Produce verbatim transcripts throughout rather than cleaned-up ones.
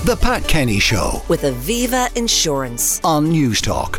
The Pat Kenny Show with Aviva Insurance on Newstalk.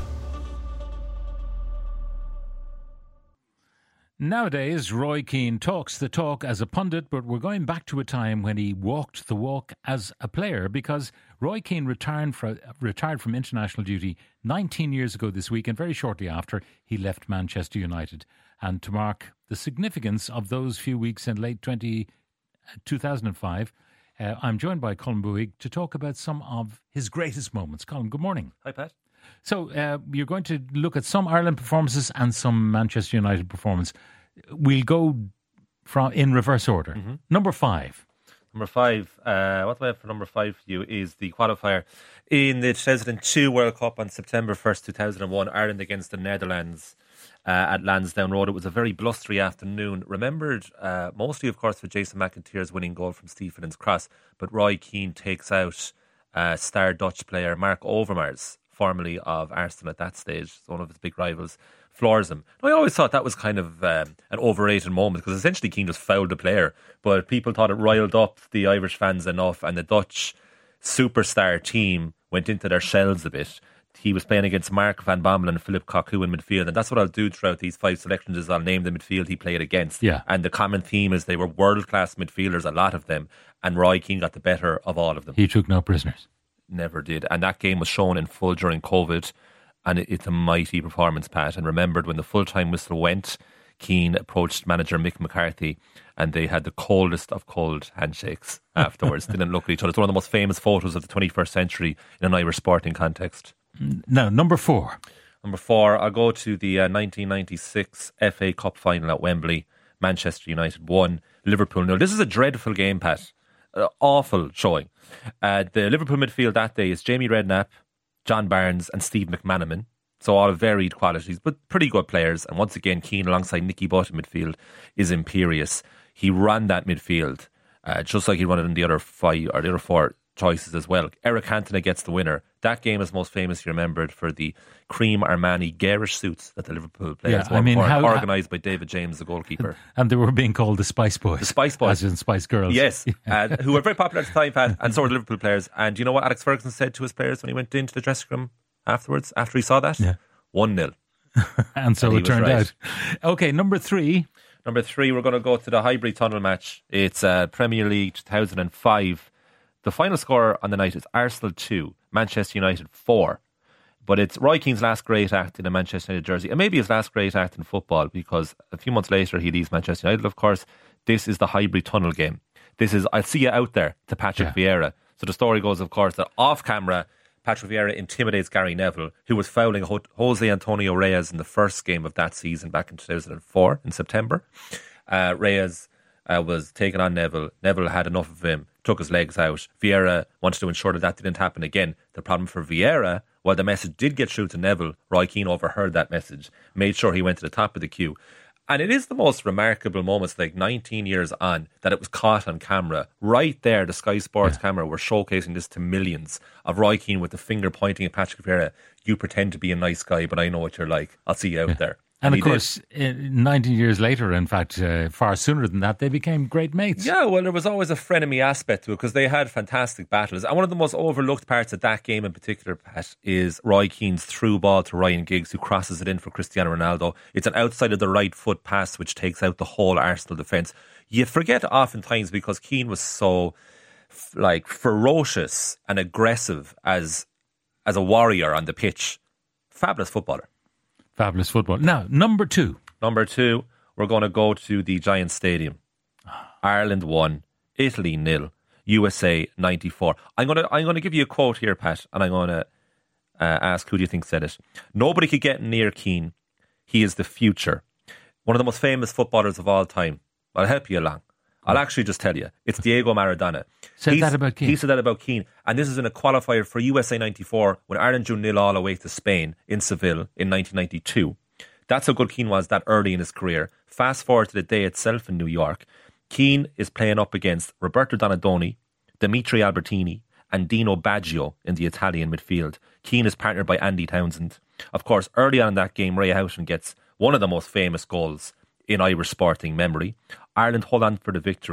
Nowadays, Roy Keane talks the talk as a pundit, but we're going back to a time when he walked the walk as a player, because Roy Keane retired, for, retired from international duty nineteen years ago this week, and very shortly after he left Manchester United. And to mark the significance of those few weeks in late twenty, two thousand five, uh, I'm joined by Colm Buig to talk about some of his greatest moments. Colm, good morning. Hi, Pat. So uh, you're going to look at some Ireland performances and some Manchester United performance. We'll go from in reverse order. Mm-hmm. Number five. Number five. Uh, what do I have for number five for you is the qualifier in the two thousand two World Cup on September first, two thousand one, Ireland against the Netherlands uh, at Lansdowne Road. It was a very blustery afternoon. Remembered uh, mostly, of course, for Jason McIntyre's winning goal from Stephen's cross, but Roy Keane takes out uh, star Dutch player Mark Overmars, formerly of Arsenal at that stage, one of his big rivals, floors him. Now, I always thought that was kind of um, an overrated moment, because essentially Keane just fouled the player, but people thought it riled up the Irish fans enough, and the Dutch superstar team went into their shells a bit. He was playing against Mark van Bommel and Philip Cocu in midfield, and that's what I'll do throughout these five selections, is I'll name the midfield he played against. Yeah. And the common theme is they were world-class midfielders, a lot of them, and Roy Keane got the better of all of them. He took no prisoners. Never did. And that game was shown in full during COVID, and it, it's a mighty performance, Pat. And remembered when the full-time whistle went, Keane approached manager Mick McCarthy, and they had the coldest of cold handshakes afterwards. Didn't look at each other. It's one of the most famous photos of the twenty-first century in an Irish sporting context. Now, number four. Number four, I'll go to the uh, nineteen ninety-six F A Cup final at Wembley. Manchester United won, Liverpool nil. This is a dreadful game, Pat. Uh, awful showing. Uh, the Liverpool midfield that day is Jamie Redknapp, John Barnes and Steve McManaman. So all of varied qualities, but pretty good players. And once again, Keane alongside Nicky Butt in midfield is imperious. He ran that midfield uh, just like he run it in the other five or the other four choices as well. Eric Cantona gets the winner. That game is most famously remembered for the cream Armani garish suits that the Liverpool players yeah, I mean, wore, how, organised by David James, the goalkeeper. And they were being called the Spice Boys. The Spice Boys. As in Spice Girls. Yes, uh, who were very popular at the time, Pat, and so were the Liverpool players. And do you know what Alex Ferguson said to his players when he went into the dressing room afterwards, after he saw that? Yeah. one nil. And so and it turned right. out. Okay, number three. Number three, we're going to go to the Highbury Tunnel match. It's uh, Premier League two thousand five. The final score on the night is Arsenal two, Manchester United four. But it's Roy Keane's last great act in a Manchester United jersey, and maybe his last great act in football, because a few months later he leaves Manchester United, of course. This is the Highbury Tunnel game. This is, I'll see you out there, to Patrick yeah. Vieira. So the story goes, of course, that off camera, Patrick Vieira intimidates Gary Neville, who was fouling Jose Antonio Reyes in the first game of that season back in two thousand four in September. Uh, Reyes uh, was taking on Neville. Neville had enough of him, took his legs out. Vieira wanted to ensure that that didn't happen again. The problem for Vieira, while the message did get through to Neville, Roy Keane overheard that message, made sure he went to the top of the queue. And it is the most remarkable moments, like nineteen years on, that it was caught on camera. Right there, the Sky Sports yeah. camera were showcasing this to millions, of Roy Keane with the finger pointing at Patrick Vieira. You pretend to be a nice guy, but I know what you're like. I'll see you out yeah. there. And, and of course, uh, nineteen years later, in fact, uh, far sooner than that, they became great mates. Yeah, well, there was always a frenemy aspect to it, because they had fantastic battles. And one of the most overlooked parts of that game in particular, Pat, is Roy Keane's through ball to Ryan Giggs, who crosses it in for Cristiano Ronaldo. It's an outside of the right foot pass, which takes out the whole Arsenal defence. You forget oftentimes, because Keane was so like ferocious and aggressive as as a warrior on the pitch. Fabulous footballer. Fabulous football. Now, number two. Number two, we're going to go to the Giants Stadium. Ireland one, Italy nil, U S A ninety-four. I'm going to I'm going to give you a quote here, Pat, and I'm going to uh, ask who do you think said it. Nobody could get near Keane. He is the future. One of the most famous footballers of all time. I'll help you along. I'll actually just tell you. It's Diego Maradona. Said He's, that about Keane. He said that about Keane. And this is in a qualifier for U S A ninety-four when Ireland drew nil all away to Spain in Seville in nineteen ninety-two. That's how good Keane was that early in his career. Fast forward to the day itself in New York. Keane is playing up against Roberto Donadoni, Dimitri Albertini and Dino Baggio in the Italian midfield. Keane is partnered by Andy Townsend. Of course, early on in that game, Ray Houghton gets one of the most famous goals in Irish sporting memory. Ireland hold on for the victory,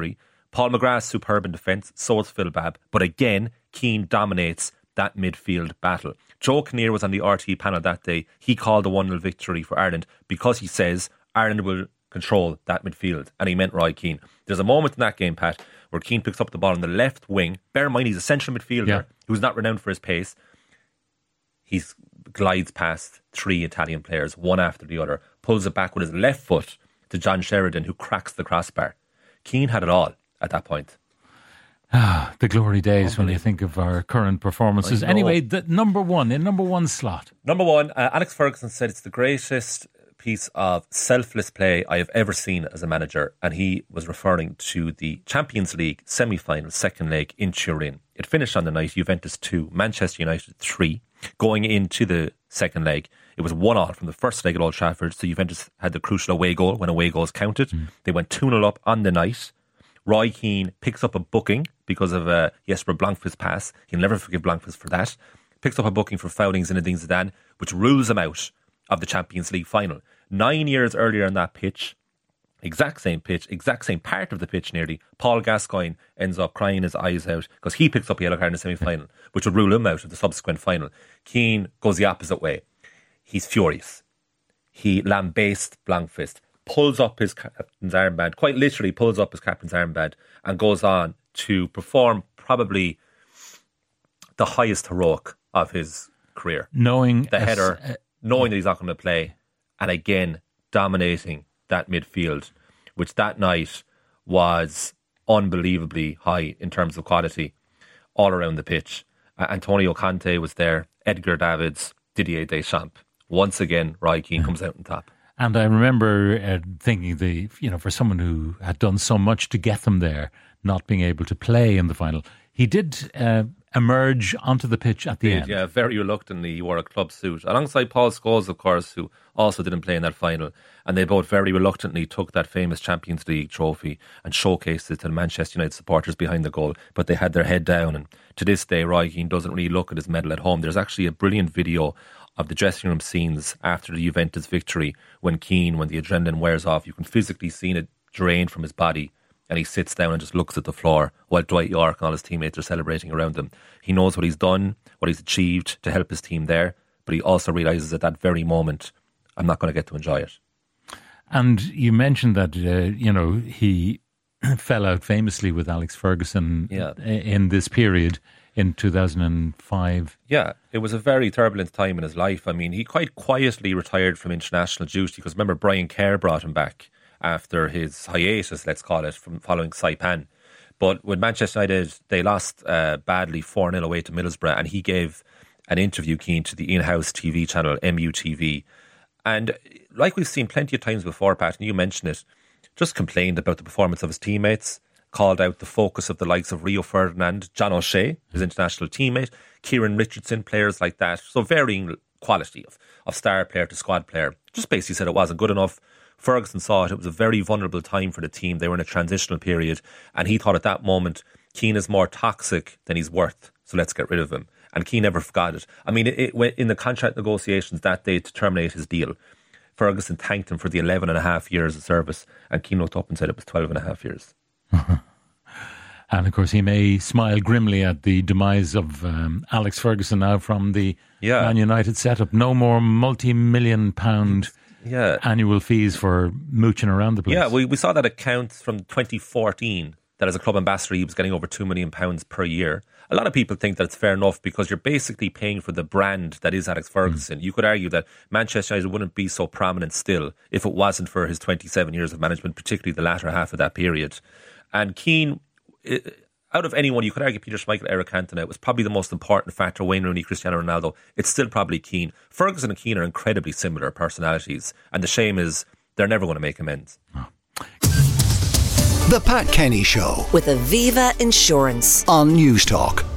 Paul McGrath's superb in defence, so is Phil Babb. But again, Keane dominates that midfield battle. Joe Kinnear was on the R T panel that day. He called a one nil victory for Ireland because he says Ireland will control that midfield, and he meant Roy Keane. There's a moment in that game, Pat, where Keane picks up the ball on the left wing. Bear in mind, he's a central midfielder yeah. who's not renowned for his pace. He glides past three Italian players, one after the other, pulls it back with his left foot to John Sheridan, who cracks the crossbar. Keane had it all at that point. Ah, the glory days when you think of our current performances. Anyway, the number one, in number one slot. Number one, uh, Alex Ferguson said it's the greatest piece of selfless play I have ever seen as a manager, and he was referring to the Champions League semi-final second leg in Turin. It finished on the night, Juventus two, Manchester United three. Going into the second leg, it was one all from the first leg at Old Trafford, so Juventus had the crucial away goal when away goals counted. Mm. They went two nil up on the night. Roy Keane picks up a booking because of uh, Jesper Blankvist's pass. He'll never forgive Blankvist for that. Picks up a booking for fouling Zinedine Zidane, which rules him out of the Champions League final. Nine years earlier on that pitch, exact same pitch, exact same part of the pitch nearly, Paul Gascoigne ends up crying his eyes out because he picks up a yellow card in the semi-final, which would rule him out of the subsequent final. Keane goes the opposite way. He's furious. He lambastes Blankvist, pulls up his captain's armband, quite literally pulls up his captain's armband, and goes on to perform probably the highest heroic of his career. Knowing the header, uh, knowing that he's not going to play, and again dominating that midfield, which that night was unbelievably high in terms of quality all around the pitch. Uh, Antonio Conte was there, Edgar Davids, Didier Deschamps. Once again, Roy Keane comes out on top. And I remember uh, thinking, the you know, for someone who had done so much to get them there, not being able to play in the final, he did uh, emerge onto the pitch at the did, end. Yeah, very reluctantly. He wore a club suit, alongside Paul Scholes, of course, who also didn't play in that final. And they both very reluctantly took that famous Champions League trophy and showcased it to the Manchester United supporters behind the goal. But they had their head down. And to this day, Roy Keane doesn't really look at his medal at home. There's actually a brilliant video of the dressing room scenes after the Juventus victory when Keane, when the adrenaline wears off, you can physically see it drain from his body, and he sits down and just looks at the floor while Dwight York and all his teammates are celebrating around him. He knows what he's done, what he's achieved to help his team there, but he also realises at that very moment, I'm not going to get to enjoy it. And you mentioned that, uh, you know, he fell out famously with Alex Ferguson yeah. in this period in two thousand five. Yeah, it was a very turbulent time in his life. I mean, he quite quietly retired from international duty because remember Brian Kerr brought him back after his hiatus, let's call it, from following Saipan. But with Manchester United, they lost uh, badly four nil away to Middlesbrough, and he gave an interview, Keane, to the in-house T V channel, M U T V. And like we've seen plenty of times before, Pat, and you mentioned it, just complained about the performance of his teammates, called out the focus of the likes of Rio Ferdinand, John O'Shea, his international teammate, Kieran Richardson, players like that. So varying quality of, of star player to squad player. Just basically said it wasn't good enough. Ferguson saw it. It was a very vulnerable time for the team. They were in a transitional period. And he thought at that moment, Keane is more toxic than he's worth. So let's get rid of him. And Keane never forgot it. I mean, it, it, in the contract negotiations that day to terminate his deal, Ferguson thanked him for the eleven and a half years of service. And Keane looked up and said it was twelve and a half years. And of course, he may smile grimly at the demise of um, Alex Ferguson now from the yeah. Man United setup. No more multi-million pound yeah. annual fees for mooching around the place. Yeah, we, we saw that account from twenty fourteen that as a club ambassador he was getting over two million pounds per year. A lot of people think that it's fair enough because you're basically paying for the brand that is Alex Ferguson. Mm. You could argue that Manchester United wouldn't be so prominent still if it wasn't for his twenty-seven years of management, particularly the latter half of that period. And Keane, out of anyone, you could argue Peter Schmeichel, Eric Cantona, was probably the most important factor. Wayne Rooney, Cristiano Ronaldo. It's still probably Keane. Ferguson and Keane are incredibly similar personalities, and the shame is they're never going to make amends. Oh. The Pat Kenny Show with Aviva Insurance on News Talk.